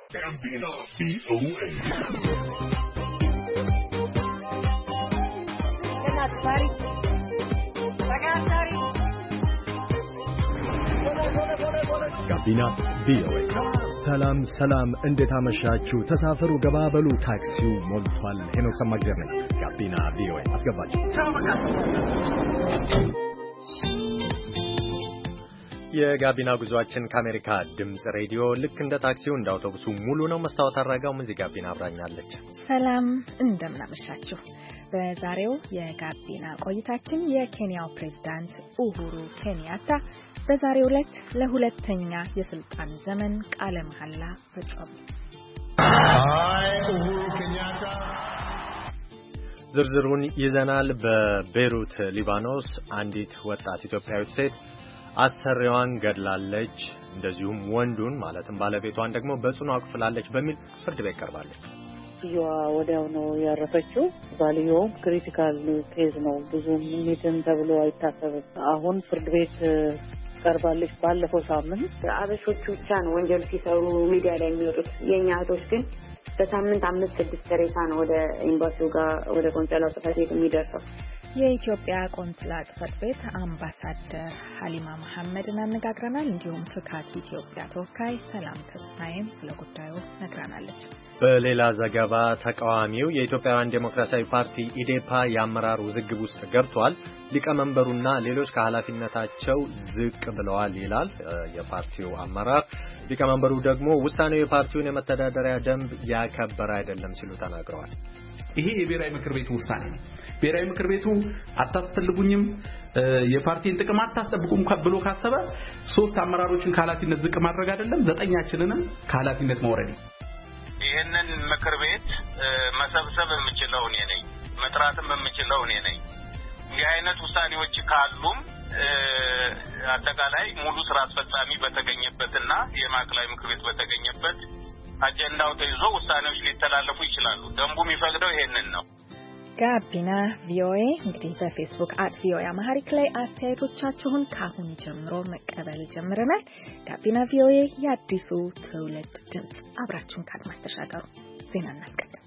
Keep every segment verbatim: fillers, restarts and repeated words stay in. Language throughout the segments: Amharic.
Gambino V O A. ጋቢና ቪኦኤ ሰላም ሰላም እንዴት አመሻችሁ ተሳፈሩ ገባበሉ ታክሲው ሞልቷል ሄኖክ ሰማግዘር ነኝ ጋቢና ቪኦኤ አስገባችሁ የጋቢና ጉዟችን ከአሜሪካ ድምጽ ሬዲዮ ልክ እንደ ታክሲው እንደ አውቶቡሱ ሙሉ ነው መስታወት አድራጋው ሙዚቃ ጋቢና አብራኛለች ሰላም እንደምን አመሻችሁ በዛሬው የጋቢና ቆይታችን የኬንያው ፕሬዝዳንት ኡሁሩ ኬንያታ በዛሬው ዕለት ለሁለተኛ የስልጣን ዘመን ቃለ መሐላ ፈጸሙ አይ ኡሁሩ ኬንያታ ዝርዝሩን ይዘናል በቤሩት ሊባኖስ አንዲት ወጣት ኢትዮጵያዊት ሴት አሰሪዋን ገድላለች እንደዚሁም ወንዱን ማለትም ባለቤቷን ደግሞ በጽኑ አቅፍላለች በሚል ፍርድ ቤት ቀርባለች ይዋ ወዲያው ነው ያረፈችው ባልየው ክሪቲካል ኬዝ ነው ብዙ ሚኒትን ተብሎ አይታሰብም አሁን ፍርድ ቤት ቀርባለች ባለፈው ሳምንት አበሾቹ ብቻ ነው ወንጀል ሲሰሩ ሚዲያ ላይ የሚወጡት የኛ እህቶች ግን በሳምንት አምስት ስድስት ሬሳ ነው ወደ ኤምባሲው ጋር ወደ ቆንስላው ጽሕፈት ቤት የሚደርሰው የኢትዮጵያ ቆንስላ ጽሕፈት ቤት አምባሳደር ሀሊማ መሐመድን አነጋግረናል እንዲሁም ፍካት ኢትዮጵያ ተወካይ ሰላም ተስፋዬም ስለ ጉዳዩ ነግራናለች በሌላ ዘገባ ተቃዋሚው የኢትዮጵያውያን ዴሞክራሲያዊ ፓርቲ ኢዴፓ የአመራር ውዝግብ ውስጥ ገብቷል ሊቀመንበሩና ሌሎች ከኃላፊነታቸው ዝቅ ብለዋል ይላል የፓርቲው አመራር ሊቀመንበሩ ደግሞ ውሳኔው የፓርቲውን የመተዳደሪያ ደንብ ያከበረ አይደለም ሲሉ ተናግረዋል ይሄ የብሔራዊ ምክር ቤቱ ውሳኔ ነው ብሔራዊ ምክር ቤቱ አታስፈልጉኝም የፓርቲን ጥቅም አታስጠብቁም ብሎ ካሰበ ሶስት አመራሮችን ከኃላፊነት ዝቅ ማድረግ አይደለም ዘጠኛችንንም ከኃላፊነት ማውረድ ይሄንን ምክር ቤት መሰብሰብ የምችለው እኔ ነኝ መጥራትም የምችለው እኔ ነኝ ይህ አይነት ውሳኔዎች ካሉም አጠቃላይ ሙሉ ስራ አስፈጻሚ በተገኘበትና የማዕከላዊ ምክር ቤት በተገኘበት አጀንዳው ተይዞ ውሳኔዎች ሊተላለፉ ይችላሉ ደንቡ የሚፈቅደው ይሄንን ነው ጋቢና ቪኦኤ እንግዲህ በፌስቡክ አት ቪኦኤ አማሪክ ላይ አስተያየቶቻችሁን ካሁን ጀምሮ መቀበል ጀምረናል ጋቢና ቪኦኤ የአዲሱ ትውልድ ድምጽ አብራችሁን ካድማስ ተሻገሩ ዜና እናስቀድም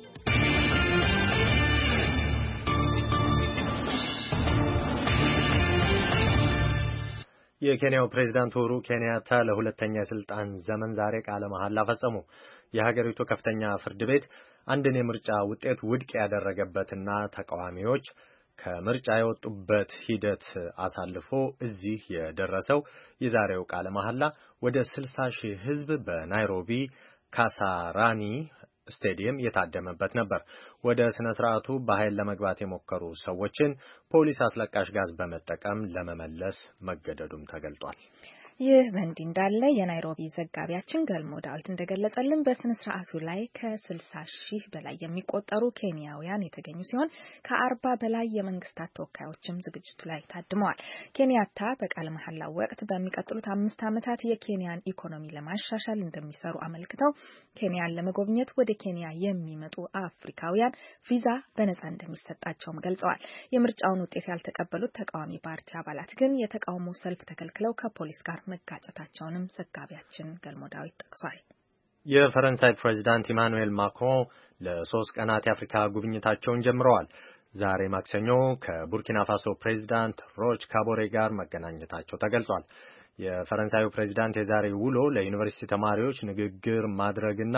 የኬንያው ፕሬዝዳንት ኡሁሩ ኬንያታ ለሁለተኛ የስልጣን ዘመን ዛሬ ቃለ መሐላ ፈጸሙ የሀገሪቱ ከፍተኛ ፍርድ ቤት አንድን የምርጫ ውጤት ውድቅ ያደረገበትና ተቃዋሚዎች ከምርጫ የወጡበት ሂደት አሳልፎ እዚህ የደረሰው የዛሬው ቃለ መሐላ ወደ ስልሳ ሺህ ሕዝብ በናይሮቢ ካሳራኒ ስቴዲየም የታደመበት ነበር ወደ ስነ ስርዓቱ በኃይል ለመግባት የሞከሩ ሰዎችን ፖሊስ አስለቃሽ ጋዝ በመጠቀም ለመመለስ መገደዱም ተገልጧል ይህ በእንዲህ እንዳለ የናይሮቢ ዘጋቢያችን ገልሞ ዳዊት እንደገለጸልን በስነ ስርዓቱ ላይ ከስልሳ ሺህ በላይ የሚቆጠሩ ኬንያውያን የተገኙ ሲሆን ከአርባ በላይ የመንግስታት ተወካዮችም ዝግጅቱ ላይ ታድመዋል ኬንያታ በቃለ መሐላው ወቅት በሚቀጥሉት አምስት ዓመታት የኬንያን ኢኮኖሚ ለማሻሻል እንደሚሰሩ አመልክተው ኬንያን ለመጎብኘት ወደ ኬንያ የሚመጡ አፍሪካውያን ቪዛ በነጻ እንደሚሰጣቸውም ገልጸዋል የምርጫውን ውጤት ያልተቀበሉት ተቃዋሚ ፓርቲ አባላት ግን የተቃውሞ ሰልፍ ተከልክለው ከፖሊስ ጋር መጋጨታቸውንም ዘጋቢያችን ገልሞ ዳዊት ጠቅሷል የፈረንሳይ ፕሬዝዳንት ኢማኑኤል ማክሮን ለሶስት ቀናት የአፍሪካ ጉብኝታቸውን ጀምረዋል ዛሬ ማክሰኞ ከቡርኪና ፋሶ ፕሬዝዳንት ሮች ካቦሬ ጋር መገናኘታቸው ተገልጿል የፈረንሳዩ ፕሬዝዳንት የዛሬ ውሎ ለዩኒቨርሲቲ ተማሪዎች ንግግር ማድረግና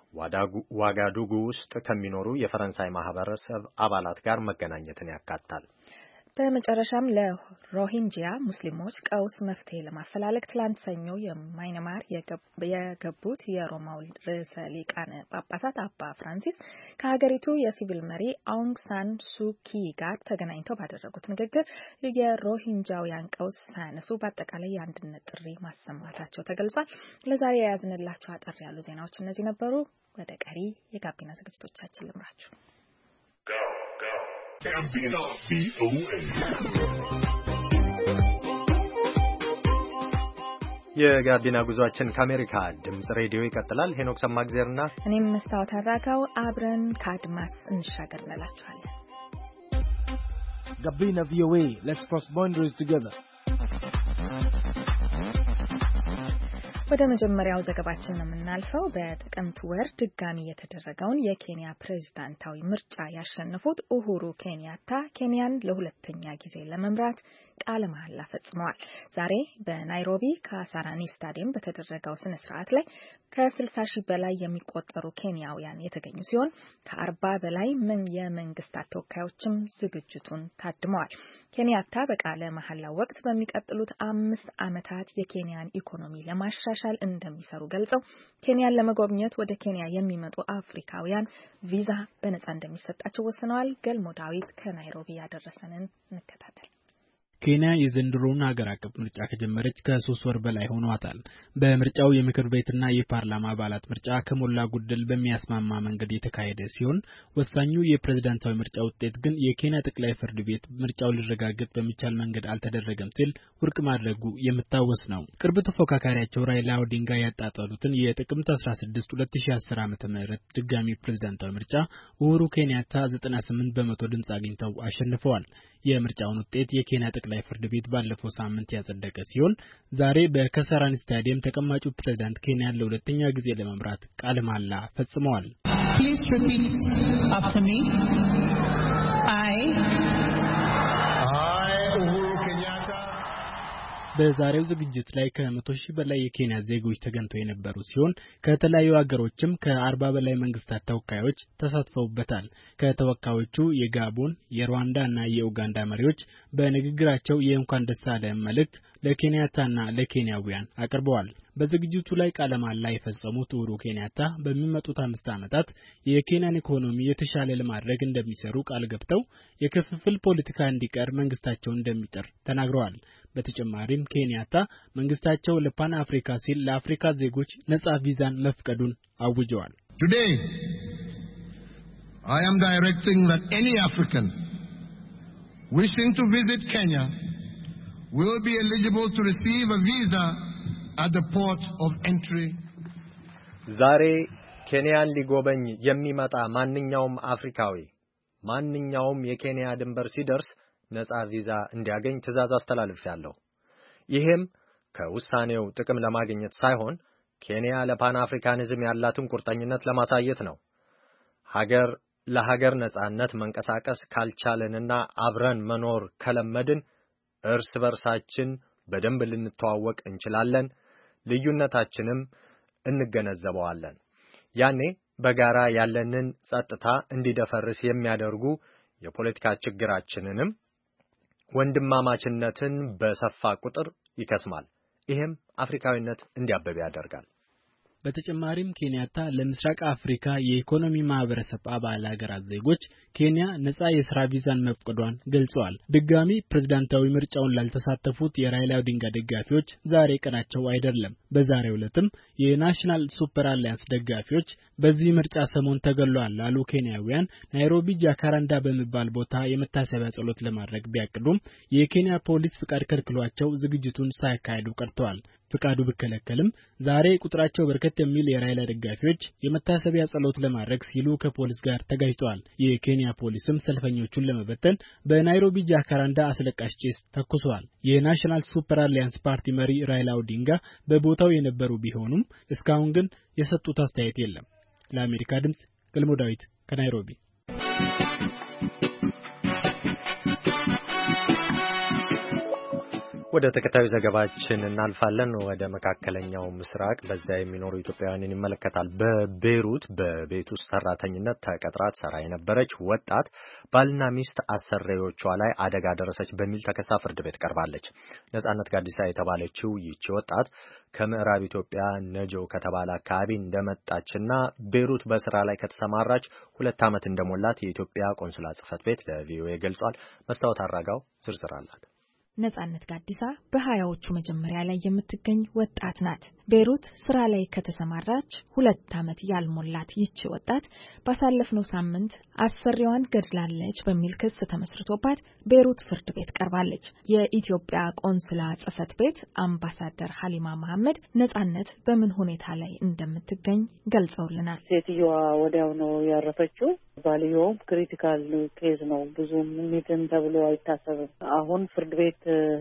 ዋጋዱጉ ውስጥ ከሚኖሩ የፈረንሳይ ማህበረሰብ አባላት ጋር መገናኘትን ያካትታል በመጨረሻም ለሮሂንጂያ ሙስሊሞች ቀውስ መፍትሄ ለማፈላለግ ትላንት ሰኞ የማይናማር የገቡት የሮማው ርዕሰ ሊቃነ ጳጳሳት አባ ፍራንሲስ ከሀገሪቱ የሲቪል መሪ አውንግ ሳን ሱኪ ጋር ተገናኝተው ባደረጉት ንግግር የሮሂንጃውያን ቀውስ ሳያነሱ በአጠቃላይ የአንድነት ጥሪ ማሰማታቸው ተገልጿል ለዛሬ የያዝንላችሁ አጠር ያሉ ዜናዎች እነዚህ ነበሩ ወደ ቀሪ የጋቢና ዝግጅቶቻችን ልምራችሁ Gambino V O A የጋቢና ጉዟችን ከአሜሪካ ድምጽ ሬዲዮ ይቀጥላል ሄኖክ ሰማግዜርና እኔም መስታወት አራጋው አብረን ከአድማስ እንሻገር እንላችኋለን Gabina V O A let's cross boundaries together ወደ መጀመሪያው ዘገባችን ነው የምናልፈው። በጥቅምት ወር ድጋሚ የተደረገውን የኬንያ ፕሬዝዳንታዊ ምርጫ ያሸነፉት ኡሁሩ ኬንያታ ኬንያን ለሁለተኛ ጊዜ ለመምራት ቃለ መሐላ ፈጽመዋል። ዛሬ በናይሮቢ ካሳራኒ ስታዲየም በተደረገው ስነ ስርዓት ላይ ከስልሳ ሺህ በላይ የሚቆጠሩ ኬንያውያን የተገኙ ሲሆን ከአርባ በላይ ምን የመንግስታት ተወካዮችም ዝግጅቱን ታድመዋል። ኬንያታ በቃለ መሐላው ወቅት በሚቀጥሉት አምስት ዓመታት የኬንያን ኢኮኖሚ ለማሻሻል እንደሚሰሩ ገልጸው ኬንያን ለመጎብኘት ወደ ኬንያ የሚመጡ አፍሪካውያን ቪዛ በነጻ እንደሚሰጣቸው ወስነዋል። ገልሞ ዳዊት ከናይሮቢ ያደረሰንን እንከታተል። ኬንያ የዘንድሮውን ሀገር አቀፍ ምርጫ ከጀመረች ከሶስት ወር በላይ ሆኗታል። በምርጫው የምክር ቤትና የፓርላማ አባላት ምርጫ ከሞላ ጎደል በሚያስማማ መንገድ የተካሄደ ሲሆን ወሳኙ የፕሬዝዳንታዊ ምርጫ ውጤት ግን የኬንያ ጠቅላይ ፍርድ ቤት ምርጫው ሊረጋገጥ በሚቻል መንገድ አልተደረገም ሲል ውድቅ ማድረጉ የሚታወስ ነው። ቅርብ ተፎካካሪያቸው ራይላ ኦዲንጋ ያጣጣሉትን የጥቅምት አስራ ስድስት ሁለት ሺህ አስር ዓመተ ምህረት ድጋሚ ፕሬዝዳንታዊ ምርጫ ኡሁሩ ኬንያታ ዘጠና ስምንት በመቶ ድምጽ አግኝተው አሸንፈዋል። የምርጫውን ውጤት የኬንያ ጠቅላይ ፍርድ ቤት ባለፈው ሳምንት ያጸደቀ ሲሆን ዛሬ በካሳራኒ ስታዲየም ተቀማጩ ፕሬዝዳንት ኬንያን ለሁለተኛ ጊዜ ለመምራት ቃለ መሐላ ፈጽመዋል። Please repeat after me. I I, Uhuru Kenyatta, በዛሬው ዝግጅት ላይ ከመቶ ሺህ በላይ የኬንያ ዜጎች ተገኝተው የነበሩ ሲሆን ከተለያዩ ሀገሮችም ከአርባ በላይ መንግስታት ተወካዮች ተሳትፈውበታል። ከተወካዮቹ የጋቦን፣ የሩዋንዳ እና የኡጋንዳ መሪዎች በንግግራቸው የእንኳን ደስ አለህ መልእክት ለኬንያታና ለኬንያውያን አቅርበዋል። በዝግጅቱ ላይ ቃለ መሐላ የፈጸሙት ኡሁሩ ኬንያታ በሚመጡት አምስት ዓመታት የኬንያን ኢኮኖሚ የተሻለ ለማድረግ እንደሚሰሩ ቃል ገብተው የክፍፍል ፖለቲካ እንዲቀር መንግስታቸው እንደሚጥር ተናግረዋል። በተጨማሪም ኬንያታ መንግስታቸው ለፓን አፍሪካ ሲል ለአፍሪካ ዜጎች ነጻ ቪዛን መፍቀዱን አውጀዋል። Today, I am directing that any African wishing to visit Kenya will be eligible to receive a visa at the port of entry. ዛሬ ኬንያን ሊጎበኝ የሚመጣ ማንኛውም አፍሪካዊ ማንኛውም የኬንያ ድንበር ሲደርስ ነጻ ቪዛ እንዲያገኝ ትዕዛዝ አስተላልፌያለሁ። ይሄም ከውሳኔው ጥቅም ለማግኘት ሳይሆን ኬንያ ለፓን አፍሪካኒዝም ያላትን ቁርጠኝነት ለማሳየት ነው። ሀገር ለሀገር ነጻነት መንቀሳቀስ ካልቻለንና አብረን መኖር ከለመድን እርስ በርሳችን በደንብ ልንተዋወቅ እንችላለን፣ ልዩነታችንም እንገነዘበዋለን። ያኔ በጋራ ያለንን ጸጥታ እንዲደፈርስ የሚያደርጉ የፖለቲካ ችግራችንንም ወንድማማችነትን በሰፋ ቁጥር ይከስማል። ይሄም አፍሪካዊነት እንዲያበብ ያደርጋል። በተጨማሪም ኬንያታ ለምስራቅ አፍሪካ የኢኮኖሚ ማህበረሰብ አባል ሀገራት ዜጎች ኬንያ ነጻ የሥራ ቪዛን መፍቀዷን ገልጸዋል። ድጋሚ ፕሬዝዳንታዊ ምርጫውን ላልተሳተፉት የራይላ ኦዲንጋ ደጋፊዎች ዛሬ ቀናቸው አይደለም። በዛሬው ዕለትም የናሽናል ሱፐር አሊያንስ ደጋፊዎች በዚህ ምርጫ ሰሞን ተገሏል ላሉ ኬንያውያን ናይሮቢ ጃካራንዳ በሚባል ቦታ የመታሰቢያ ጸሎት ለማድረግ ቢያቅዱም የኬንያ ፖሊስ ፍቃድ ከልክሏቸው ዝግጅቱን ሳያካሂዱ ቀርተዋል። ፍቃዱ ቢከለከልም ዛሬ ቁጥራቸው በርከት የሚል የራይላ ደጋፊዎች የመታሰቢያ ጸሎት ለማድረግ ሲሉ ከፖሊስ ጋር ተጋጭተዋል። የኬንያ ፖሊስም ሰልፈኞቹን ለመበተን በናይሮቢ ጃካራንዳ አስለቃሽ ጭስ ተኩሷል። የናሽናል ሱፐር አሊያንስ ፓርቲ መሪ ራይላ ኦዲንጋ በቦታው የነበሩ ቢሆኑም እስካሁን ግን የሰጡት አስተያየት የለም። ለአሜሪካ ድምጽ ገልሞ ዳዊት ከናይሮቢ። ወደ ተከታዩ ዘገባችን እናልፋለን። ወደ መካከለኛው ምስራቅ በዛ የሚኖሩ ኢትዮጵያውያንን ይመለከታል። በቤይሩት በቤት ውስጥ ሰራተኝነት ተቀጥራ ትሰራ የነበረች ወጣት ባልና ሚስት አሰሪዎቿ ላይ አደጋ ደረሰች በሚል ተከሳ ፍርድ ቤት ቀርባለች። ነጻነት ጋዲሳ የተባለችው ይህች ወጣት ከምዕራብ ኢትዮጵያ ነጆ ከተባለ አካባቢ እንደመጣችና ቤይሩት በስራ ላይ ከተሰማራች ሁለት ዓመት እንደሞላት የኢትዮጵያ ቆንስላ ጽሕፈት ቤት ለቪኦኤ ገልጿል። መስታወት አራጋው ዝርዝር አላት። ነጻነት ጋዲሳ በሀያዎቹ መጀመሪያ ላይ የምትገኝ ወጣት ናት። ቤይሩት ስራ ላይ ከተሰማራች ሁለት ዓመት ያልሞላት ይህች ወጣት ባሳለፍነው ሳምንት አሰሪዋን ገድላለች በሚል ክስ ተመስርቶባት ቤይሩት ፍርድ ቤት ቀርባለች። የኢትዮጵያ ቆንስላ ጽሕፈት ቤት አምባሳደር ሀሊማ መሐመድ ነጻነት በምን ሁኔታ ላይ እንደምትገኝ ገልጸውልናል። ሴትዮዋ ወዲያው ነው ያረፈችው። ባልየውም ክሪቲካል ኬዝ ነው፣ ብዙም ሚድን ተብሎ አይታሰብም። አሁን ፍርድ ቤት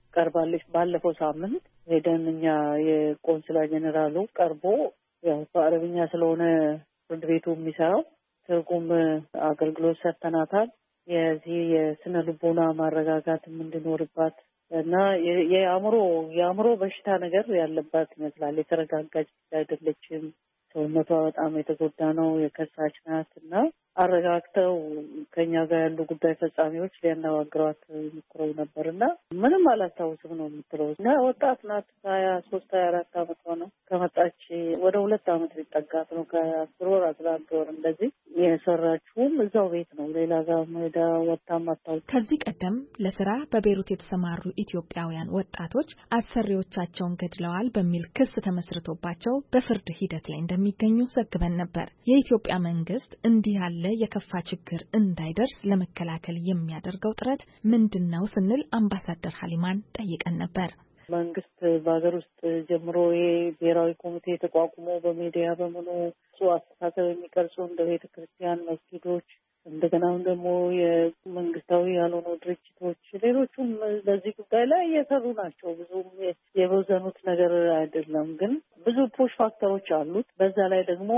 ቀርባለች ባለፈው ሳምንት ሄደን እኛ የቆንስላ ጀነራሉ ቀርቦ ያው በአረብኛ ስለሆነ ፍርድ ቤቱ የሚሰራው ትርጉም አገልግሎት ሰጥተናታል። የዚህ የስነ ልቦና ማረጋጋት እንዲኖርባት እና የአእምሮ የአእምሮ በሽታ ነገር ያለባት ይመስላል። የተረጋጋች አይደለችም። ሰውነቷ በጣም የተጎዳ ነው። የከሳች ናት እና አረጋግተው ከኛ ጋር ያሉ ጉዳይ ፈጻሚዎች ሊያነጋግሯት ሞክረው ነበርና ምንም አላስታውስም ነው የምትለው። እና ወጣት ናት። ሀያ ሶስት ሀያ አራት አመት ነው ከመጣች ወደ ሁለት አመት ሊጠጋት ነው። ከአስር ወር አስራ አንድ ወር እንደዚህ የሰራችውም እዛው ቤት ነው። ሌላ ጋር ሜዳ ወጣም አታውቅም። ከዚህ ቀደም ለስራ በቤይሩት የተሰማሩ ኢትዮጵያውያን ወጣቶች አሰሪዎቻቸውን ገድለዋል በሚል ክስ ተመስርቶባቸው በፍርድ ሂደት ላይ እንደሚገኙ ዘግበን ነበር። የኢትዮጵያ መንግስት እንዲህ ያለ የከፋ ችግር እንዳይደርስ ለመከላከል የሚያደርገው ጥረት ምንድነው ስንል አምባሳደር ሀሊማን ጠይቀን ነበር። መንግስት በሀገር ውስጥ ጀምሮ የብሔራዊ ኮሚቴ ተቋቁሞ በሚዲያ በመኖ አስተሳሰብ የሚቀርጹ እንደ ቤተ ክርስቲያን፣ መስጊዶች እንደገናም ደግሞ የመንግስታዊ ያልሆኑ ድርጅቶች ሌሎቹም በዚህ ጉዳይ ላይ እየሰሩ ናቸው። ብዙም የበዘኑት ነገር አይደለም፣ ግን ብዙ ፑሽ ፋክተሮች አሉት። በዛ ላይ ደግሞ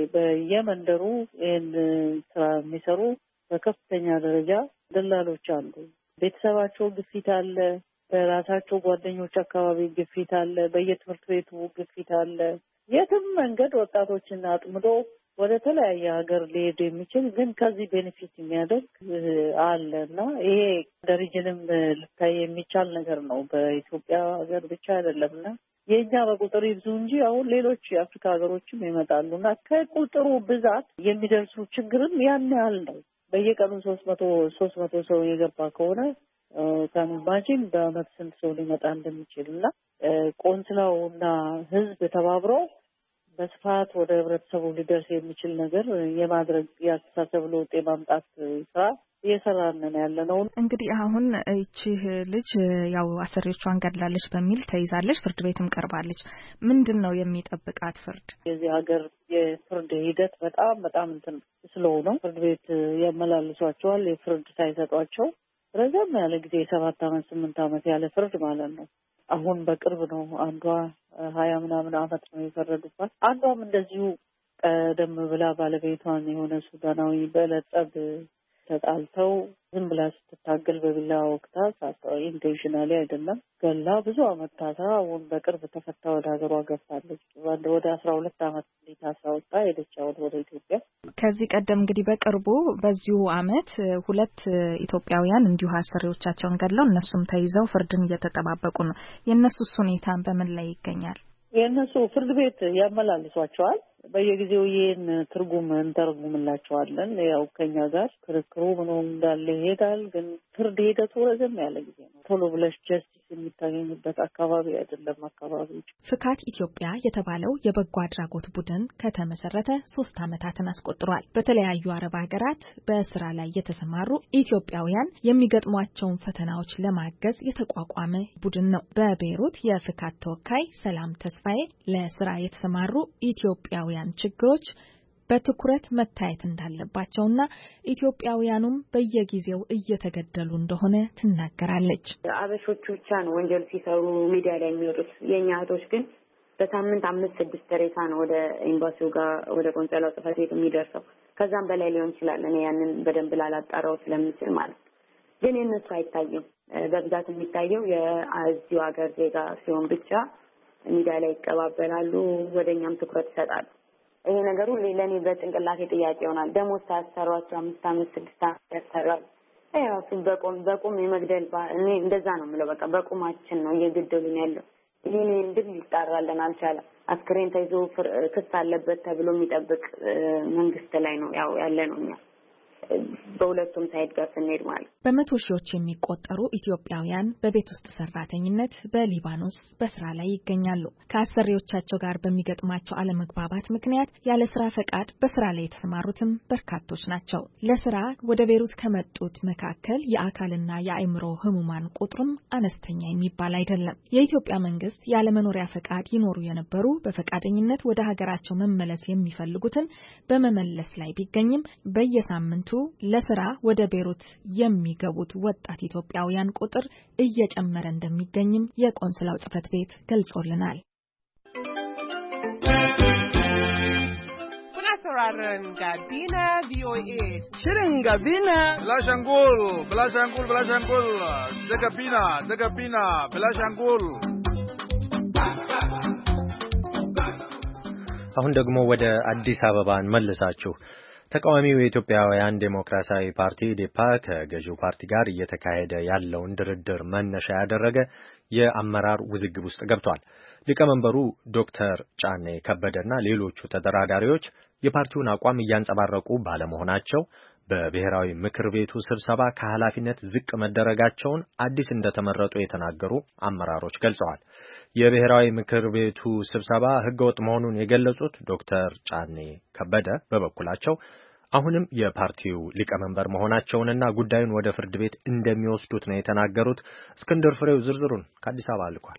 በየመንደሩ ይህን ስራ የሚሰሩ በከፍተኛ ደረጃ ደላሎች አሉ። ቤተሰባቸው ግፊት አለ፣ በራሳቸው ጓደኞች አካባቢ ግፊት አለ፣ በየትምህርት ቤቱ ግፊት አለ። የትም መንገድ ወጣቶችን አጥምዶ ወደ ተለያየ ሀገር ሊሄድ የሚችል ግን ከዚህ ቤኔፊት የሚያደርግ አለ እና ይሄ ደረጃንም ልታይ የሚቻል ነገር ነው። በኢትዮጵያ ሀገር ብቻ አይደለምና የኛ በቁጥር ይብዙ እንጂ አሁን ሌሎች የአፍሪካ ሀገሮችም ይመጣሉና ከቁጥሩ ብዛት የሚደርሱ ችግርም ያን ያህል ነው። በየቀኑ ሶስት መቶ ሶስት መቶ ሰው የገባ ከሆነ ታንባጂን በአመት ስንት ሰው ሊመጣ እንደሚችልና ቆንስላውና ህዝብ ተባብረው በስፋት ወደ ህብረተሰቡ ሊደርስ የሚችል ነገር የማድረግ ያስተሳሰብ ለውጥ የማምጣት ስራ እየሰራን ያለ ነው። እንግዲህ አሁን እቺ ልጅ ያው አሰሪዎቿን ገድላለች በሚል ተይዛለች፣ ፍርድ ቤትም ቀርባለች። ምንድነው የሚጠብቃት ፍርድ? የዚህ ሀገር የፍርድ ሂደት በጣም በጣም እንትን ስለሆነ ፍርድ ቤት ያመላልሷቸዋል። የፍርድ ሳይሰጧቸው ረዘም ያለ ጊዜ ሰባት አመት ስምንት አመት ያለ ፍርድ ማለት ነው። አሁን በቅርብ ነው አንዷ ሀያ ምናምን አመት ነው የፈረዱባት። አንዷም እንደዚሁ ቀደም ብላ ባለቤቷን የሆነ ሱዳናዊ በለጸብ ተጣልተው ዝም ብላ ስትታገል በቢላ ወቅታ ሳታው ኢንቴንሽናሊ አይደለም ገላ ብዙ አመት ታስራ አሁን በቅርብ ተፈታ ወደ ሀገሯ ገብታለች። ወደ አስራ ሁለት አመት ሊታስራ ወጣ ሄደች ወደ ኢትዮጵያ። ከዚህ ቀደም እንግዲህ በቅርቡ በዚሁ አመት ሁለት ኢትዮጵያውያን እንዲሁ አሰሪዎቻቸውን ገድለው እነሱም ተይዘው ፍርድን እየተጠባበቁ ነው። የእነሱስ ሁኔታ በምን ላይ ይገኛል? የእነሱ ፍርድ ቤት ያመላልሷቸዋል። በየጊዜው ይሄን ትርጉም እንተርጉምላቸዋለን። ያው ከኛ ጋር ክርክሩ ምንም እንዳለ ይሄዳል። ግን ፍርድ ሂደቱ ረዘም ያለ ጊዜ ነው። ቶሎ ብለሽ ጀስቲስ የሚታገኝበት አካባቢ አይደለም አካባቢው። ፍካት ኢትዮጵያ የተባለው የበጎ አድራጎት ቡድን ከተመሰረተ ሶስት አመታትን አስቆጥሯል። በተለያዩ አረብ ሀገራት በስራ ላይ የተሰማሩ ኢትዮጵያውያን የሚገጥሟቸውን ፈተናዎች ለማገዝ የተቋቋመ ቡድን ነው። በቤይሩት የፍካት ተወካይ ሰላም ተስፋዬ ለስራ የተሰማሩ ኢትዮጵያውያን ችግሮች በትኩረት መታየት እንዳለባቸውና ኢትዮጵያውያኑም በየጊዜው እየተገደሉ እንደሆነ ትናገራለች። አበሾቹ ብቻ ነው ወንጀል ሲሰሩ ሚዲያ ላይ የሚወጡት። የኛ እህቶች ግን በሳምንት አምስት ስድስት ሬሳ ነው ወደ ኤምባሲው ጋር ወደ ቆንስላው ጽሕፈት ቤት የሚደርሰው። ከዛም በላይ ሊሆን ይችላል። እኔ ያንን በደንብ ላላጣራው ስለምችል ማለት ግን የነሱ አይታይም። በብዛት የሚታየው የዚሁ ሀገር ዜጋ ሲሆን ብቻ ሚዲያ ላይ ይቀባበላሉ፣ ወደኛም ትኩረት ይሰጣሉ። ይሄ ነገር ሁሉ ለኔ በጭንቅላቴ ጥያቄ ይሆናል። ደሞዝ ታሰሯቸው አምስት አመት ስድስት አመት ያሰራሉ። አይራሱ በቁም በቁም የመግደል እኔ እንደዛ ነው የምለው። በቃ በቁማችን ነው እየገደሉን ያለው። ይሄን እንድል ይጣራልን አልቻለም። አስክሬን ተይዞ ክስ አለበት ተብሎ የሚጠብቅ መንግስት ላይ ነው ያው ያለ ነው እኛ በሁለቱም ሳይድ ጋር ስንሄድ ማለት። በመቶ ሺዎች የሚቆጠሩ ኢትዮጵያውያን በቤት ውስጥ ሰራተኝነት በሊባኖስ በስራ ላይ ይገኛሉ። ከአሰሪዎቻቸው ጋር በሚገጥማቸው አለመግባባት ምክንያት ያለ ስራ ፈቃድ በስራ ላይ የተሰማሩትም በርካቶች ናቸው። ለስራ ወደ ቤይሩት ከመጡት መካከል የአካልና የአእምሮ ህሙማን ቁጥርም አነስተኛ የሚባል አይደለም። የኢትዮጵያ መንግስት ያለ መኖሪያ ፈቃድ ይኖሩ የነበሩ በፈቃደኝነት ወደ ሀገራቸው መመለስ የሚፈልጉትን በመመለስ ላይ ቢገኝም በየሳምንቱ ለስራ ወደ ቤሩት የሚገቡት ወጣት ኢትዮጵያውያን ቁጥር እየጨመረ እንደሚገኝም የቆንስላው ጽሕፈት ቤት ገልጾልናል። Gabina V O A. Shirin Gabina. Bilashangul, Bilashangul, Bilashangul. De Gabina, de Gabina, Bilashangul. አሁን ደግሞ ወደ አዲስ አበባ እንመልሳችሁ። ተቃዋሚው የኢትዮጵያውያን ዴሞክራሲያዊ ፓርቲ ኢዴፓ ከገዢው ፓርቲ ጋር እየተካሄደ ያለውን ድርድር መነሻ ያደረገ የአመራር ውዝግብ ውስጥ ገብቷል። ሊቀመንበሩ ዶክተር ጫኔ ከበደና ሌሎቹ ተደራዳሪዎች የፓርቲውን አቋም እያንጸባረቁ ባለመሆናቸው በብሔራዊ ምክር ቤቱ ስብሰባ ከኃላፊነት ዝቅ መደረጋቸውን አዲስ እንደተመረጡ የተናገሩ አመራሮች ገልጸዋል። የብሔራዊ ምክር ቤቱ ስብሰባ ህገወጥ መሆኑን የገለጹት ዶክተር ጫኔ ከበደ በበኩላቸው አሁንም የፓርቲው ሊቀመንበር መሆናቸውንና ጉዳዩን ወደ ፍርድ ቤት እንደሚወስዱት ነው የተናገሩት። እስክንድር ፍሬው ዝርዝሩን ከአዲስ አበባ ልኳል።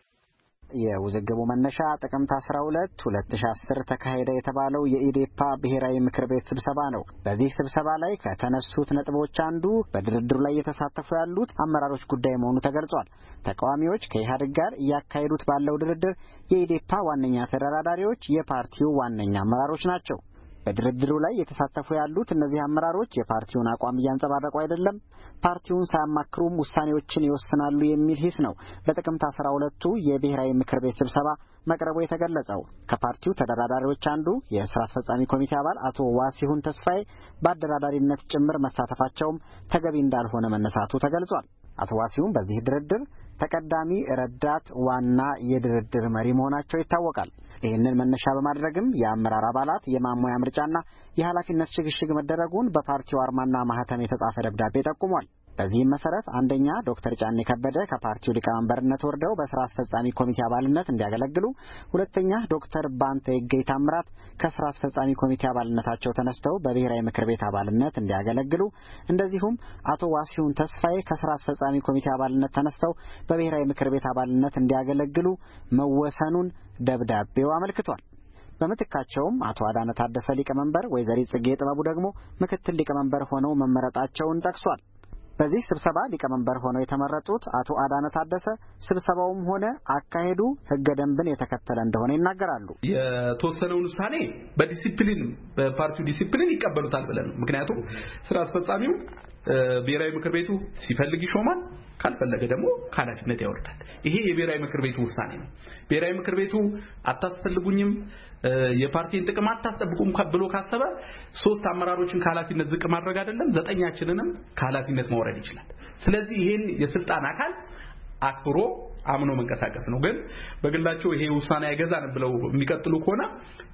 የውዝግቡ መነሻ ጥቅምት አስራ ሁለት ሁለት ሺህ አስር ተካሄደ የተባለው የኢዴፓ ብሔራዊ ምክር ቤት ስብሰባ ነው። በዚህ ስብሰባ ላይ ከተነሱት ነጥቦች አንዱ በድርድሩ ላይ የተሳተፉ ያሉት አመራሮች ጉዳይ መሆኑ ተገልጿል። ተቃዋሚዎች ከኢህአዴግ ጋር እያካሄዱት ባለው ድርድር የኢዴፓ ዋነኛ ተደራዳሪዎች የፓርቲው ዋነኛ አመራሮች ናቸው። በድርድሩ ላይ የተሳተፉ ያሉት እነዚህ አመራሮች የፓርቲውን አቋም እያንጸባረቁ አይደለም፣ ፓርቲውን ሳያማክሩም ውሳኔዎችን ይወስናሉ የሚል ሂስ ነው በጥቅምት አስራ ሁለቱ የብሔራዊ ምክር ቤት ስብሰባ መቅረቡ የተገለጸው። ከፓርቲው ተደራዳሪዎች አንዱ የስራ አስፈጻሚ ኮሚቴ አባል አቶ ዋሲሁን ተስፋዬ በአደራዳሪነት ጭምር መሳተፋቸውም ተገቢ እንዳልሆነ መነሳቱ ተገልጿል። አቶ ዋሲሁን በዚህ ድርድር ተቀዳሚ ረዳት ዋና የድርድር መሪ መሆናቸው ይታወቃል። ይህንን መነሻ በማድረግም የአመራር አባላት የማሞያ ምርጫና የኃላፊነት ሽግሽግ መደረጉን በፓርቲው አርማና ማህተም የተጻፈ ደብዳቤ ጠቁሟል። በዚህም መሰረት አንደኛ ዶክተር ጫኔ ከበደ ከፓርቲው ሊቀመንበርነት ወርደው በስራ አስፈጻሚ ኮሚቴ አባልነት እንዲያገለግሉ፣ ሁለተኛ ዶክተር ባንተ ይገኝ ታምራት ከስራ አስፈጻሚ ኮሚቴ አባልነታቸው ተነስተው በብሔራዊ ምክር ቤት አባልነት እንዲያገለግሉ፣ እንደዚሁም አቶ ዋሲሁን ተስፋዬ ከስራ አስፈጻሚ ኮሚቴ አባልነት ተነስተው በብሔራዊ ምክር ቤት አባልነት እንዲያገለግሉ መወሰኑን ደብዳቤው አመልክቷል። በምትካቸውም አቶ አዳነ ታደሰ ሊቀመንበር፣ ወይዘሪት ጽጌ ጥበቡ ደግሞ ምክትል ሊቀመንበር ሆነው መመረጣቸውን ጠቅሷል። በዚህ ስብሰባ ሊቀመንበር ሆነው የተመረጡት አቶ አዳነ ታደሰ ስብሰባውም ሆነ አካሄዱ ህገ ደንብን የተከተለ እንደሆነ ይናገራሉ። የተወሰነውን ውሳኔ በዲሲፕሊን በፓርቲው ዲሲፕሊን ይቀበሉታል ብለን ነው። ምክንያቱም ስራ አስፈጻሚው ብሔራዊ ምክር ቤቱ ሲፈልግ ይሾማል፣ ካልፈለገ ደግሞ ከኃላፊነት ያወርዳል። ይሄ የብሔራዊ ምክር ቤቱ ውሳኔ ነው። ብሔራዊ ምክር ቤቱ አታስፈልጉኝም፣ የፓርቲን ጥቅም አታስጠብቁም ብሎ ካሰበ ሶስት አመራሮችን ከኃላፊነት ዝቅ ማድረግ አይደለም ዘጠኛችንንም ከኃላፊነት ማውረድ ይችላል። ስለዚህ ይሄን የስልጣን አካል አክብሮ አምኖ መንቀሳቀስ ነው። ግን በግላቸው ይሄ ውሳኔ አይገዛን ብለው የሚቀጥሉ ከሆነ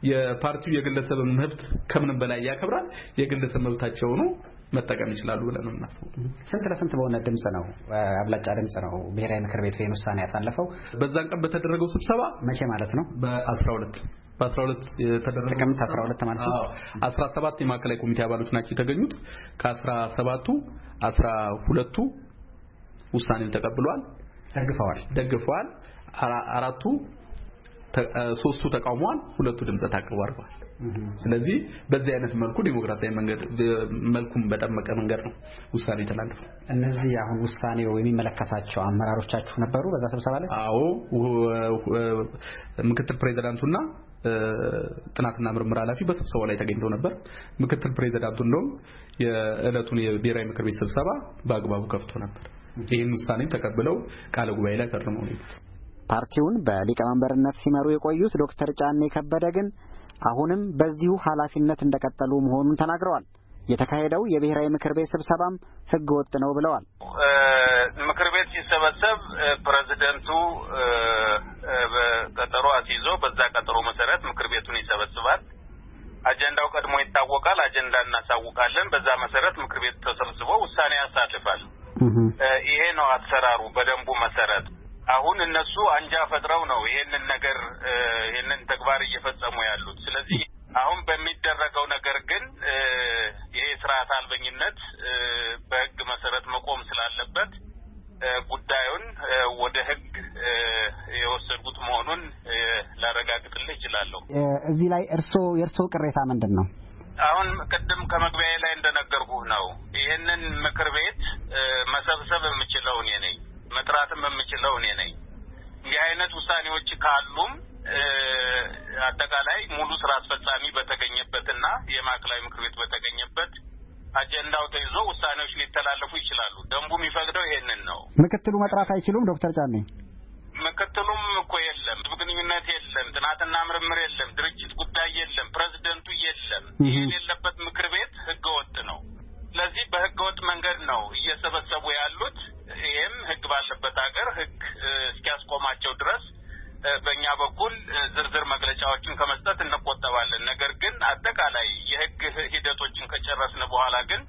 የፓርቲው የግለሰብን መብት ከምንም በላይ ያከብራል። የግለሰብ መብታቸው ነው መጠቀም ይችላሉ ብለን ነው የምናስበው። ስንት ለስንት በሆነ ድምጽ ነው አብላጫ ድምጽ ነው ብሔራዊ ምክር ቤቱ ይሄን ውሳኔ ያሳለፈው? በዛን ቀን በተደረገው ስብሰባ መቼ ማለት ነው? በአስራ ሁለት በአስራ ሁለት የተደረገው ጥቅምት አስራ ሁለት ማለት ነው። አስራ ሰባት የማዕከላዊ ኮሚቴ አባሎች ናቸው የተገኙት። ከአስራ ሰባቱ አስራ ሁለቱ ውሳኔውን ተቀብለዋል፣ ደግፈዋል ደግፈዋል አራቱ ሶስቱ ተቃውመዋል፣ ሁለቱ ድምጽ ተአቅቦ አድርገዋል። ስለዚህ በዚህ አይነት መልኩ ዲሞክራሲያዊ መንገድ መልኩም በጠመቀ መንገድ ነው ውሳኔ የተላለፈው። እነዚህ አሁን ውሳኔው የሚመለከታቸው አመራሮቻችሁ ነበሩ በዛ ስብሰባ ላይ? አዎ ምክትል ፕሬዝዳንቱና ጥናትና ምርምር ኃላፊ በስብሰባው ላይ ተገኝተው ነበር። ምክትል ፕሬዝዳንቱ እንደው የዕለቱን የብሔራዊ ምክር ቤት ስብሰባ በአግባቡ ከፍቶ ነበር። ይህን ውሳኔ ተቀብለው ቃለ ጉባኤ ላይ ፈርመው ነው። ፓርቲውን በሊቀመንበርነት ሲመሩ የቆዩት ዶክተር ጫኔ ከበደ ግን አሁንም በዚሁ ኃላፊነት እንደቀጠሉ መሆኑን ተናግረዋል። የተካሄደው የብሔራዊ ምክር ቤት ስብሰባም ህገ ወጥ ነው ብለዋል። ምክር ቤት ሲሰበሰብ ፕሬዝዳንቱ በቀጠሮ አስይዞ በዛ ቀጠሮ መሰረት ምክር ቤቱን ይሰበስባል። አጀንዳው ቀድሞ ይታወቃል። አጀንዳ እናሳውቃለን። በዛ መሰረት ምክር ቤቱ ተሰብስቦ ውሳኔ ያሳልፋል። ይሄ ነው አሰራሩ በደንቡ መሰረት። አሁን እነሱ አንጃ ፈጥረው ነው ይሄንን ነገር ይሄንን ተግባር እየፈጸሙ ያሉት። ስለዚህ አሁን በሚደረገው ነገር ግን ይሄ ስርዓት አልበኝነት በህግ መሰረት መቆም ስላለበት ጉዳዩን ወደ ህግ የወሰዱት መሆኑን ላረጋግጥልህ እችላለሁ። እዚህ ላይ እርሶ የርሶ ቅሬታ ምንድነው? አሁን ቅድም ከመግቢያዬ ላይ እንደነገርኩህ ነው ይሄንን ምክር ቤት መሰብሰብ የምችለው እኔ ነኝ መጥራትም የምችለው እኔ ነኝ እንዲህ አይነት ውሳኔዎች ካሉም አጠቃላይ ሙሉ ስራ አስፈጻሚ በተገኘበትና የማዕከላዊ ምክር ቤት በተገኘበት አጀንዳው ተይዞ ውሳኔዎች ሊተላለፉ ይችላሉ ደንቡም ይፈቅደው ይሄንን ነው ምክትሉ መጥራት አይችሉም ዶክተር ጫኔ ምክትሉም እኮ የለም ግንኙነት የለም ጥናትና ምርምር የለም ድርጅት ጉዳይ የለም ፕሬዝዳንቱ የለም ይሄ የሌለበት ምክር ቤት ህገወጥ ነው ስለዚህ በህገወጥ መንገድ ነው እየሰበሰቡ ያሉት ይሄም ህግ ባለበት ሀገር ህግ እስኪያስቆማቸው ድረስ በእኛ በኩል ዝርዝር መግለጫዎችን ከመስጠት እንቆጠባለን ነገር ግን አጠቃላይ የህግ ሂደቶችን ከጨረስን በኋላ ግን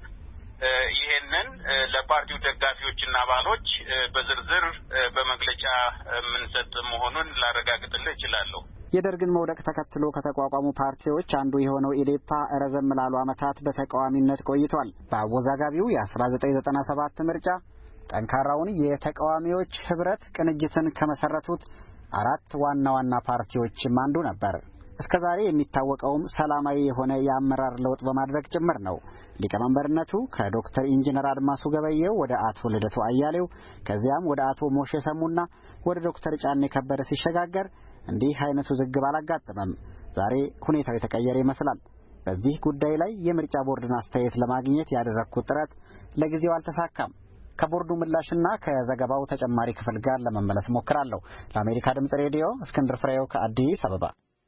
ይሄንን ለፓርቲው ደጋፊዎችና አባሎች በዝርዝር በመግለጫ ምንሰጥ መሆኑን ላረጋግጥልህ እችላለሁ የደርግን መውደቅ ተከትሎ ከተቋቋሙ ፓርቲዎች አንዱ የሆነው ኢዴፓ ረዘም ላሉ ዓመታት በተቃዋሚነት ቆይቷል በአወዛጋቢው የ1997 ምርጫ ጠንካራውን የተቃዋሚዎች ህብረት ቅንጅትን ከመሰረቱት አራት ዋና ዋና ፓርቲዎችም አንዱ ነበር እስከዛሬ የሚታወቀውም ሰላማዊ የሆነ የአመራር ለውጥ በማድረግ ጭምር ነው ሊቀመንበርነቱ ከዶክተር ኢንጂነር አድማሱ ገበየው ወደ አቶ ልደቱ አያሌው ከዚያም ወደ አቶ ሞሼ ሰሙና ወደ ዶክተር ጫኔ ከበደ ሲሸጋገር እንዲህ አይነቱ ዝግብ አላጋጠመም ዛሬ ሁኔታው የተቀየረ ይመስላል በዚህ ጉዳይ ላይ የምርጫ ቦርድን አስተያየት ለማግኘት ያደረኩት ጥረት ለጊዜው አልተሳካም ከቦርዱ ምላሽና ከዘገባው ተጨማሪ ክፍል ጋር ለመመለስ ሞክራለሁ ለአሜሪካ ድምጽ ሬዲዮ እስክንድር ፍሬው ከአዲስ አበባ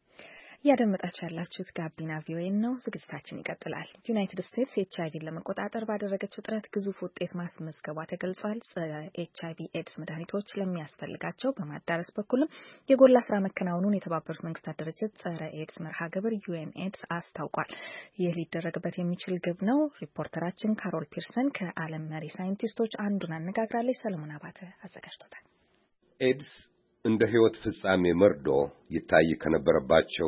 ያደመጣችሁ ያላችሁት ጋቢና ቪኦኤ ነው ዝግጅታችን ይቀጥላል ዩናይትድ ስቴትስ ኤችአይቪን ለመቆጣጠር ባደረገችው ጥረት ግዙፍ ውጤት ማስመዝገቧ ተገልጿል ኤችአይቪ ኤድስ መድኃኒቶች ለሚያስፈልጋቸው በማዳረስ በኩልም የጎላ ስራ መከናወኑን የተባበሩት መንግስታት ድርጅት ጸረ ኤድስ መርሃ ግብር ዩኤን ኤድስ አስታውቋል ይህ ሊደረግበት የሚችል ግብ ነው ሪፖርተራችን ካሮል ፒርሰን ከዓለም መሪ ሳይንቲስቶች አንዱን አነጋግራለች ሰለሞን አባተ አዘጋጅቶታል ኤድስ እንደ ህይወት ፍጻሜ መርዶ ይታይ ከነበረባቸው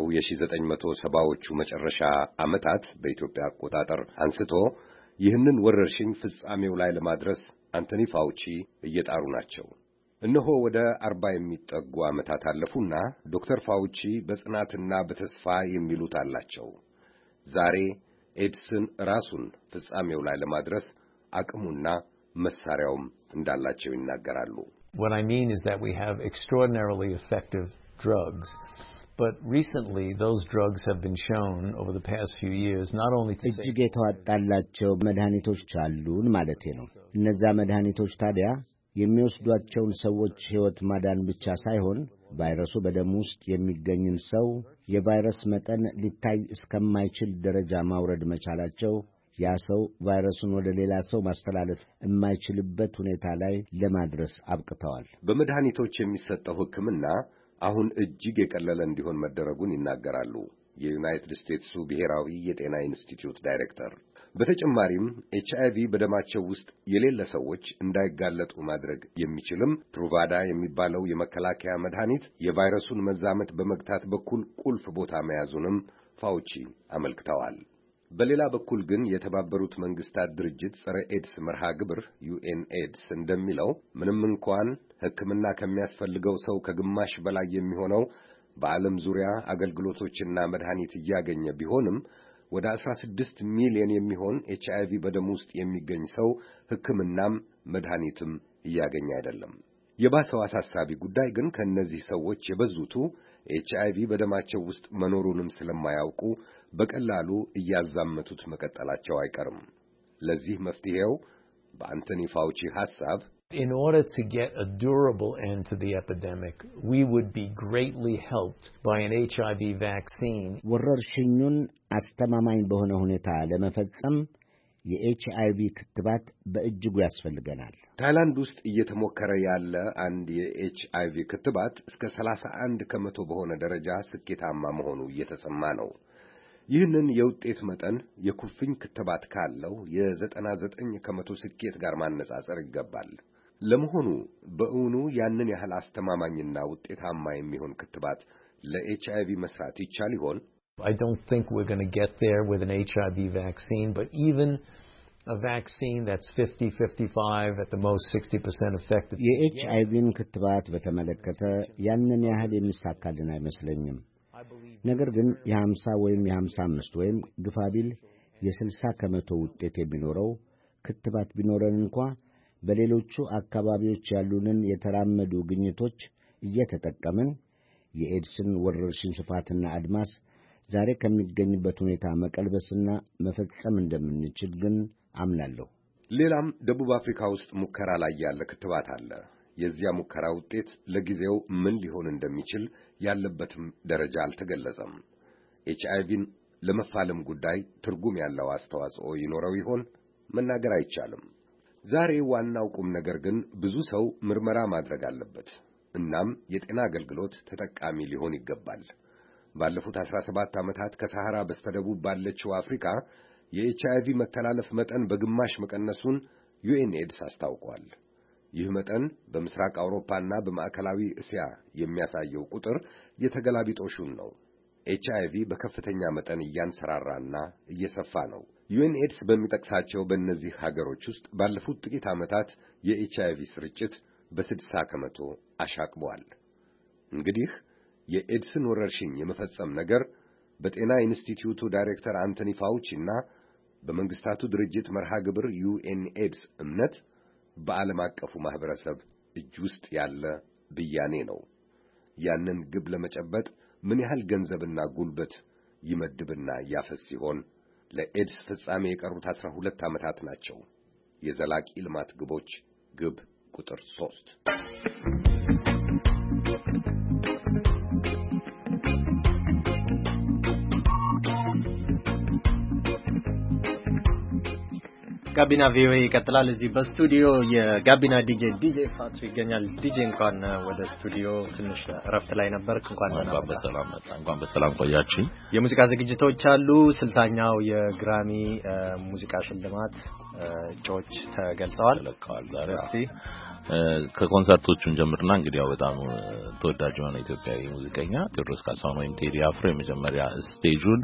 የ1970ዎቹ መጨረሻ ዓመታት በኢትዮጵያ አቆጣጠር አንስቶ ይህንን ወረርሽኝ ፍጻሜው ላይ ለማድረስ አንቶኒ ፋውቺ እየጣሩ ናቸው። እነሆ ወደ አርባ የሚጠጉ ዓመታት አለፉና ዶክተር ፋውቺ በጽናትና በተስፋ የሚሉት አላቸው። ዛሬ ኤድስን ራሱን ፍጻሜው ላይ ለማድረስ አቅሙና መሳሪያውም እንዳላቸው ይናገራሉ። What I mean is that we have extraordinarily effective drugs. But recently those drugs have been shown over the past few years not only to እጅግ የተዋጣላቸው መድኃኒቶች አሉን ማለቴ ነው። እነዛ መድኃኒቶች ታዲያ የሚወስዷቸውን ሰዎች ሕይወት ማዳን ብቻ ሳይሆን ቫይረሱ በደም ውስጥ የሚገኝን ሰው የቫይረስ መጠን ሊታይ እስከማይችል ደረጃ ማውረድ መቻላቸው ያ ሰው ቫይረሱን ወደ ሌላ ሰው ማስተላለፍ የማይችልበት ሁኔታ ላይ ለማድረስ አብቅተዋል። በመድኃኒቶች የሚሰጠው ሕክምና አሁን እጅግ የቀለለ እንዲሆን መደረጉን ይናገራሉ የዩናይትድ ስቴትሱ ብሔራዊ የጤና ኢንስቲትዩት ዳይሬክተር። በተጨማሪም ኤችአይቪ በደማቸው ውስጥ የሌለ ሰዎች እንዳይጋለጡ ማድረግ የሚችልም ትሩቫዳ የሚባለው የመከላከያ መድኃኒት የቫይረሱን መዛመት በመግታት በኩል ቁልፍ ቦታ መያዙንም ፋውቺ አመልክተዋል። በሌላ በኩል ግን የተባበሩት መንግስታት ድርጅት ጸረ ኤድስ መርሃ ግብር ዩኤን ኤድስ እንደሚለው ምንም እንኳን ሕክምና ከሚያስፈልገው ሰው ከግማሽ በላይ የሚሆነው በዓለም ዙሪያ አገልግሎቶችና መድኃኒት እያገኘ ቢሆንም ወደ አስራ ስድስት ሚሊዮን የሚሆን ኤችአይቪ በደም ውስጥ የሚገኝ ሰው ሕክምናም መድኃኒትም እያገኘ አይደለም። የባሰው አሳሳቢ ጉዳይ ግን ከእነዚህ ሰዎች የበዙቱ ኤችአይቪ በደማቸው ውስጥ መኖሩንም ስለማያውቁ በቀላሉ እያዛመቱት መቀጠላቸው አይቀርም። ለዚህ መፍትሄው በአንቶኒ ፋውቺ ሐሳብ In order to get a durable end to the epidemic, we would be greatly helped by an ኤች አይ ቪ vaccine. ወረርሽኙን አስተማማኝ በሆነ ሁኔታ ለመፈጸም የኤች አይ ቪ ክትባት በእጅጉ ያስፈልገናል። ታይላንድ ውስጥ እየተሞከረ ያለ አንድ የኤች አይ ቪ ክትባት እስከ ሰላሳ አንድ ከመቶ በሆነ ደረጃ ስኬታማ መሆኑ እየተሰማ ነው። ይህንን የውጤት መጠን የኩፍኝ ክትባት ካለው የዘጠና ዘጠኝ ከመቶ ስኬት ጋር ማነጻጸር ይገባል። ለመሆኑ በእውኑ ያንን ያህል አስተማማኝና ውጤታማ የሚሆን ክትባት ለኤች አይ ቪ መስራት ይቻል ይሆን? I don't think we're going to get there with an ኤች አይ ቪ vaccine, but even a vaccine that's fifty, fifty-five, at the most sixty percent effective. የኤች አይ ቪን ክትባት በተመለከተ ያንን ያህል የሚሳካልን አይመስለኝም። ነገር ግን የሀምሳ ወይም የሀምሳ አምስት ወይም ግፋቢል የስልሳ ከመቶ ውጤት የሚኖረው ክትባት ቢኖረን እንኳ በሌሎቹ አካባቢዎች ያሉንን የተራመዱ ግኝቶች እየተጠቀምን የኤድስን ወረርሽኝ ስፋትና አድማስ ዛሬ ከሚገኝበት ሁኔታ መቀልበስና መፈጸም እንደምንችል ግን አምናለሁ። ሌላም ደቡብ አፍሪካ ውስጥ ሙከራ ላይ ያለ ክትባት አለ። የዚያ ሙከራ ውጤት ለጊዜው ምን ሊሆን እንደሚችል ያለበትም ደረጃ አልተገለጸም። ኤች አይ ቪን ለመፋለም ጉዳይ ትርጉም ያለው አስተዋጽኦ ይኖረው ይሆን? መናገር አይቻልም። ዛሬ ዋናው ቁም ነገር ግን ብዙ ሰው ምርመራ ማድረግ አለበት። እናም የጤና አገልግሎት ተጠቃሚ ሊሆን ይገባል። ባለፉት አስራ ሰባት ዓመታት ከሰሃራ በስተደቡብ ባለችው አፍሪካ የኤች አይ ቪ መተላለፍ መጠን በግማሽ መቀነሱን ዩኤን ኤድስ አስታውቋል። ይህ መጠን በምስራቅ አውሮፓና በማዕከላዊ እስያ የሚያሳየው ቁጥር የተገላቢጦሹን ነው። ኤች አይ ቪ በከፍተኛ መጠን እያንሰራራና እየሰፋ ነው። ዩኤን ኤድስ በሚጠቅሳቸው በእነዚህ ሀገሮች ውስጥ ባለፉት ጥቂት ዓመታት የኤች አይ ቪ ስርጭት በስድሳ ከመቶ አሻቅቧል። እንግዲህ የኤድስን ወረርሽኝ የመፈጸም ነገር በጤና ኢንስቲትዩቱ ዳይሬክተር አንቶኒ ፋውቺና በመንግስታቱ ድርጅት መርሃ ግብር ዩኤን ኤድስ እምነት በዓለም አቀፉ ማህበረሰብ እጅ ውስጥ ያለ ብያኔ ነው። ያንን ግብ ለመጨበጥ ምን ያህል ገንዘብና ጉልበት ይመድብና ያፈስ ሲሆን ለኤድስ ፍጻሜ የቀሩት አስራ ሁለት ዓመታት ናቸው። የዘላቂ ልማት ግቦች ግብ ቁጥር ሶስት ጋቢና ቪኦኤ ይቀጥላል። እዚህ በስቱዲዮ የጋቢና ዲጄ ዲጄ ፋቱ ይገኛል። ዲጄ እንኳን ወደ ስቱዲዮ ትንሽ እረፍት ላይ ነበርክ። እንኳን እንኳን በሰላም መጣ። እንኳን በሰላም ቆያችሁ። የሙዚቃ ዝግጅቶች አሉ። ስልሳኛው የግራሚ ሙዚቃ ሽልማት እጩዎች ተገልጸዋል ተለቀዋል ዛሬ። እስቲ ከኮንሰርቶቹን ጀምርና እንግዲህ ያው በጣም ተወዳጅ የሆነ ኢትዮጵያዊ ሙዚቀኛ ቴዎድሮስ ካሳሁን ወይም ቴዲ አፍሮ የመጀመሪያ ስቴጁን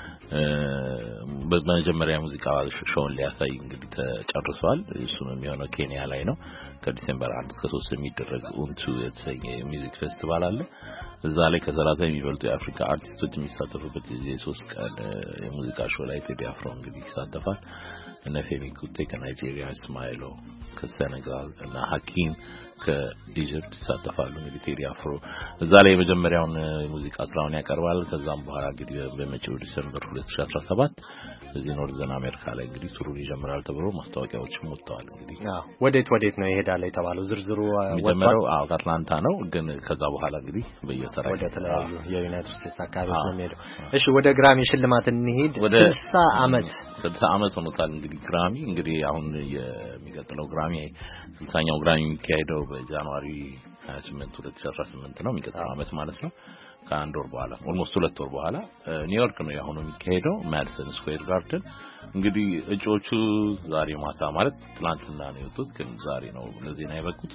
በመጀመሪያ ሙዚቃ ሾውን ሊያሳይ እንግዲህ ተጨርሷል። እሱም የሚሆነው ኬንያ ላይ ነው። ከዲሴምበር አንድ እስከ ሶስት የሚደረግ ኡንቱ የተሰኘ ሚውዚክ ፌስቲቫል አለ። እዛ ላይ ከሰላሳ የሚበልጡ የአፍሪካ አርቲስቶች የሚሳተፉበት የሶስት ቀን የሙዚቃ ሾው ላይ ቴዲ አፍሮ እንግዲህ ይሳተፋል። እነ ፌሚ ኩቴ ከናይጄሪያ፣ እስማኤሎ ከሴኔጋል እና ሐኪም ከኢጅፕት ይሳተፋሉ። እንግዲህ ቴዲ አፍሮ እዛ ላይ የመጀመሪያውን ሙዚቃ ስራውን ያቀርባል። ከዛም በኋላ እንግዲህ በመጪው ዲሴምበር ሁለት ሺህ አስራ ሰባት እዚህ ኖርዘርን አሜሪካ ላይ እንግዲህ ቱሩን ይጀምራል ተብሎ ማስታወቂያዎችም ወጥተዋል። እንግዲህ አዎ፣ ወዴት ወዴት ነው ይሄዳል የተባለው? ዝርዝሩ የሚጀምረው አዎ አትላንታ ነው። ግን ከዛ በኋላ እንግዲህ በየተራ ወደ ተለያዩ የዩናይትድ ስቴትስ አካባቢዎች ነው የሚሄደው። እሺ፣ ወደ ግራሚ ሽልማት እንሂድ። ስልሳ ዓመት ስልሳ ዓመት ሆኖታል እንግዲህ ግራሚ። እንግዲህ አሁን የሚቀጥለው ግራሚ ስልሳኛው ግራሚ የሚካሄደው በጃንዋሪ ሃያ ስምንት ሁለት ሺህ አስራ ስምንት ነው። የሚቀጥለው ዓመት ማለት ነው። ከአንድ ወር በኋላ ኦልሞስት ሁለት ወር በኋላ ኒውዮርክ ነው ያሁኑ የሚካሄደው ማዲሰን ስኩዌር ጋርደን። እንግዲህ እጩዎቹ ዛሬ ማታ ማለት ትናንትና ነው የወጡት፣ ግን ዛሬ ነው ለዚህ ነው የበቁት።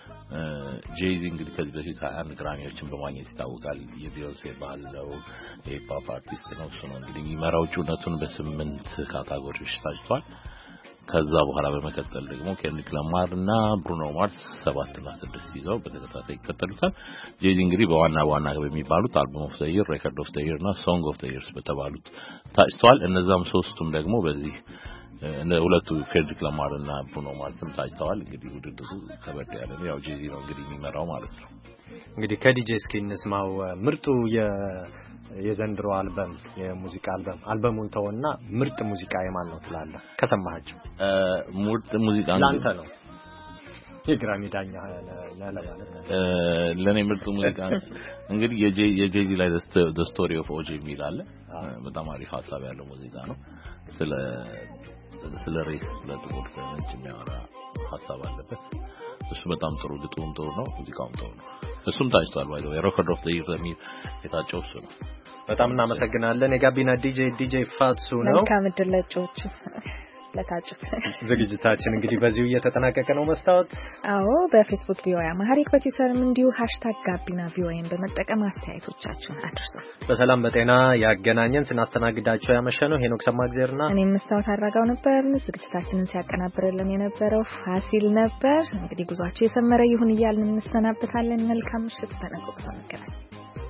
ጄዚ እንግዲህ ከዚህ በፊት ሃያ አንድ ግራሚዎችን በማግኘት ይታወቃል። የቢዮንሴ ባለው የሂፕሆፕ አርቲስት ነው። እሱ ነው እንግዲህ የሚመራው። እጩነቱን በስምንት ካታጎሪዎች ታጭቷል። ከዛ በኋላ በመከተል ደግሞ ኬንድሪክ ላማር እና ብሩኖ ማርስ ሰባት እና ስድስት ይዘው በተከታታይ ይከተሉታል። ጄዚ እንግዲህ በዋና በዋና በሚባሉት አልበም ኦፍ ዘ ይር፣ ሬኮርድ ኦፍ ዘ ይር እና ሶንግ ኦፍ ዘ ይርስ በተባሉት ታጭቷል። እነዛም ሶስቱም ደግሞ በዚህ እነ ሁለቱ ኬንድሪክ ላማር እና ብሩኖ ማርስም ታጭተዋል። እንግዲህ ውድድሩ ከበድ ያለ ነው። ያው ጄዚ ነው እንግዲህ የሚመራው ማለት ነው። እንግዲህ ከዲጄ እስኪ እንስማው ምርጡ የ የዘንድሮ አልበም የሙዚቃ አልበም አልበሙን ተወና ምርጥ ሙዚቃ የማን ነው ትላለህ? ከሰማሃቸው ምርጥ ሙዚቃ ላንተ ነው የግራሚ ዳኛ ለለማለት እ ለኔ ምርጥ ሙዚቃ እንግዲህ የጄ የጄዚ ላይ the story of ኦጄ የሚል አለ። በጣም አሪፍ ሀሳብ ያለው ሙዚቃ ነው። ስለ ስለ ሬስ ስለ ጥቁር ነጭ የሚያወራ ሀሳብ አለበት። እሱ በጣም ጥሩ ግጥሙም ጥሩ ነው፣ ሙዚቃውም ጥሩ ነው። እሱም ታጭቷል። ባይዘው የሬኮርድ ኦፍ ዘ ይር የሚል የታጨው እሱ ነው። በጣም እናመሰግናለን። የጋቢና ዲጄ ዲጄ ፋቱ ነው። መልካም እድል ለጮቹ ለታጩት። ዝግጅታችን እንግዲህ በዚሁ እየተጠናቀቀ ነው። መስታወት አዎ፣ በፌስቡክ ቪኦኤ አማሪክ በትዊተርም እንዲሁ ሃሽታግ ጋቢና ቪኦኤን በመጠቀም አስተያየቶቻችሁን አድርሱ። በሰላም በጤና ያገናኘን። ስናስተናግዳቸው ያመሸነው ሄኖክ ሰማግዜርና እኔም መስታወት አድራጋው ነበር። ዝግጅታችንን ሲያቀናብርልን የነበረው ፋሲል ነበር። እንግዲህ ጉዟችሁ የሰመረ ይሁን እያልን እንሰናበታለን። መልካም ምሽት። በነገው ሰንቀናል።